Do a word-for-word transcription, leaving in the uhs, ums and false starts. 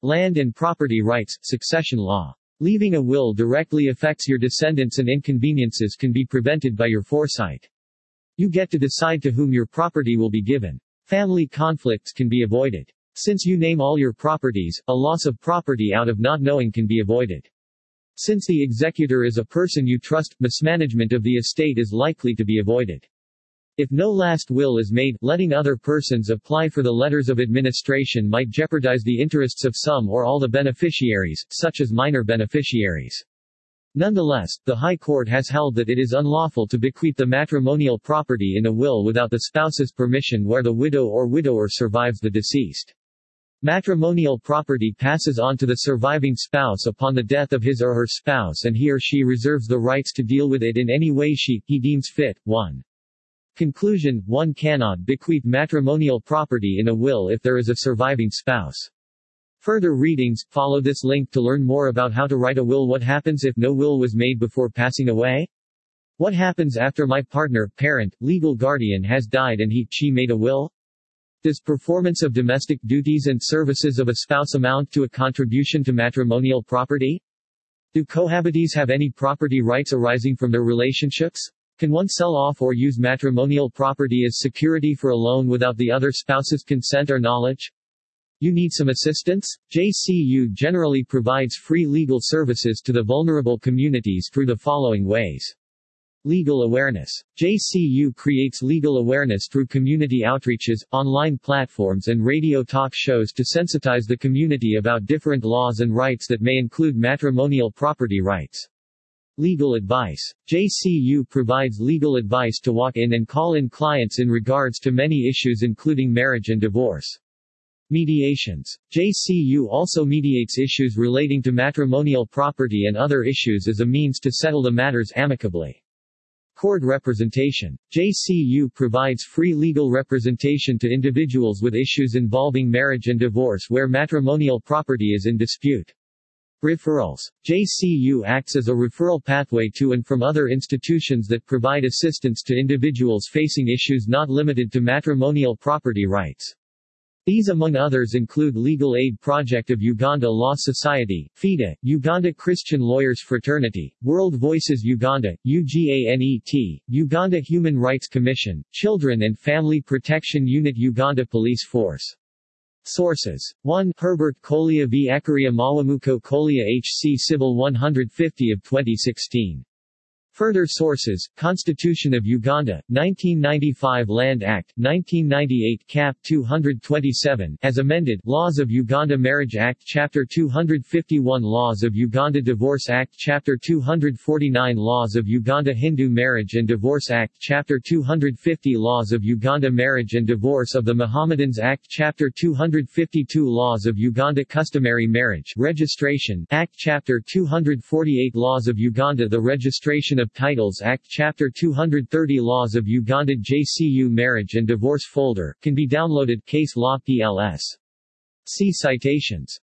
Land and property rights, succession law. Leaving a will directly affects your descendants and inconveniences can be prevented by your foresight. You get to decide to whom your property will be given. Family conflicts can be avoided. Since you name all your properties, a loss of property out of not knowing can be avoided. Since the executor is a person you trust, mismanagement of the estate is likely to be avoided. If no last will is made, letting other persons apply for the letters of administration might jeopardize the interests of some or all the beneficiaries, such as minor beneficiaries. Nonetheless, the High Court has held that it is unlawful to bequeath the matrimonial property in a will without the spouse's permission where the widow or widower survives the deceased. Matrimonial property passes on to the surviving spouse upon the death of his or her spouse, and he or she reserves the rights to deal with it in any way she, he deems fit. one. Conclusion: one cannot bequeath matrimonial property in a will if there is a surviving spouse. Further readings follow this link to learn more about how to write a will. What happens if no will was made before passing away? What happens after my partner, parent, legal guardian has died and he, she made a will? Does performance of domestic duties and services of a spouse amount to a contribution to matrimonial property? Do cohabitees have any property rights arising from their relationships? Can one sell off or use matrimonial property as security for a loan without the other spouse's consent or knowledge? You need some assistance? J C U generally provides free legal services to the vulnerable communities through the following ways. Legal awareness. J C U creates legal awareness through community outreaches, online platforms and radio talk shows to sensitize the community about different laws and rights that may include matrimonial property rights. Legal advice. J C U provides legal advice to walk-in and call-in clients in regards to many issues including marriage and divorce. Mediations. J C U also mediates issues relating to matrimonial property and other issues as a means to settle the matters amicably. Court representation. J C U provides free legal representation to individuals with issues involving marriage and divorce where matrimonial property is in dispute. Referrals. J C U acts as a referral pathway to and from other institutions that provide assistance to individuals facing issues not limited to matrimonial property rights. These among others include Legal Aid Project of Uganda Law Society, FIDA, Uganda Christian Lawyers Fraternity, World Voices Uganda, U G A N E T, Uganda Human Rights Commission, Children and Family Protection Unit, Uganda Police Force. Sources. one. Herbert Kolia v. Ekaria Mawamuko Kolia H C Civil one fifty of twenty sixteen. Further sources: Constitution of Uganda, nineteen ninety-five Land Act, nineteen ninety-eight Cap two twenty-seven, as amended, Laws of Uganda Marriage Act Chapter two fifty-one, Laws of Uganda Divorce Act Chapter two forty-nine, Laws of Uganda Hindu Marriage and Divorce Act Chapter two fifty, Laws of Uganda Marriage and Divorce of the Mohammedans Act Chapter two fifty-two, Laws of Uganda Customary Marriage Registration Act Chapter two forty-eight, Laws of Uganda The Registration of Titles Act Chapter two thirty, Laws of Uganda. J C U Marriage and Divorce folder, can be downloaded. Case Law P L S. See citations.